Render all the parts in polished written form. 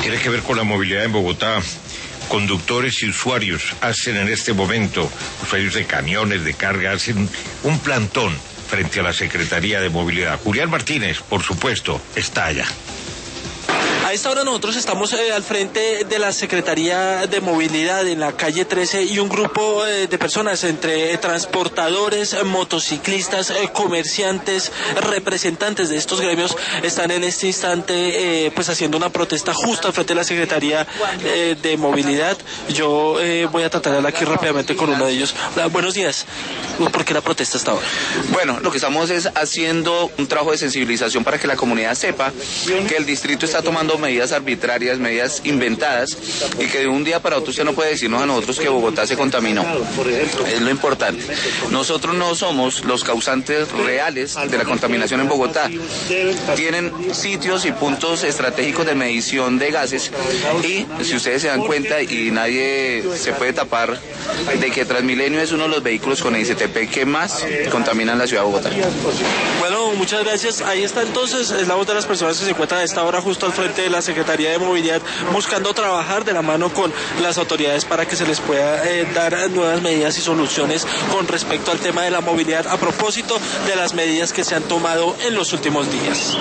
Tiene que ver con la movilidad en Bogotá. Conductores y usuarios hacen en este momento, usuarios de camiones, de carga, hacen un plantón frente a la Secretaría de Movilidad. Julián Martínez, por supuesto, está allá. A esta hora nosotros estamos al frente de la Secretaría de Movilidad en la calle 13 y un grupo de personas entre transportadores, motociclistas, comerciantes, representantes de estos gremios están en este instante pues haciendo una protesta justo al frente de la Secretaría de Movilidad. Yo voy a tratar de hablar aquí rápidamente con uno de ellos. Buenos días. ¿Por qué la protesta hasta ahora? Bueno, lo que estamos es haciendo un trabajo de sensibilización para que la comunidad sepa que el distrito está tomando medidas arbitrarias, medidas inventadas, y que de un día para otro usted no puede decirnos a nosotros que Bogotá se contaminó. Es lo importante. Nosotros no somos los causantes reales de la contaminación en Bogotá. Tienen sitios y puntos estratégicos de medición de gases, y si ustedes se dan cuenta, y nadie se puede tapar, de que Transmilenio es uno de los vehículos con ICTP que más contaminan la ciudad de Bogotá. Bueno, muchas gracias. Ahí está entonces, es la voz de las personas que se encuentran a esta hora justo al frente de la Secretaría de Movilidad, buscando trabajar de la mano con las autoridades para que se les pueda dar nuevas medidas y soluciones con respecto al tema de la movilidad, a propósito de las medidas que se han tomado en los últimos días.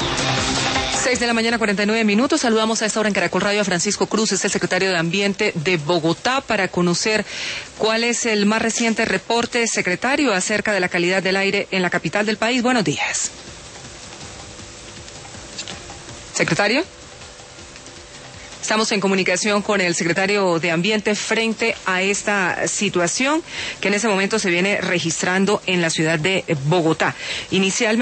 6:49 a.m. Saludamos a esta hora en Caracol Radio a Francisco Cruz, es el secretario de Ambiente de Bogotá, para conocer cuál es el más reciente reporte, secretario, acerca de la calidad del aire en la capital del país. Buenos días. Secretario. Estamos en comunicación con el secretario de Ambiente frente a esta situación que en ese momento se viene registrando en la ciudad de Bogotá. Inicialmente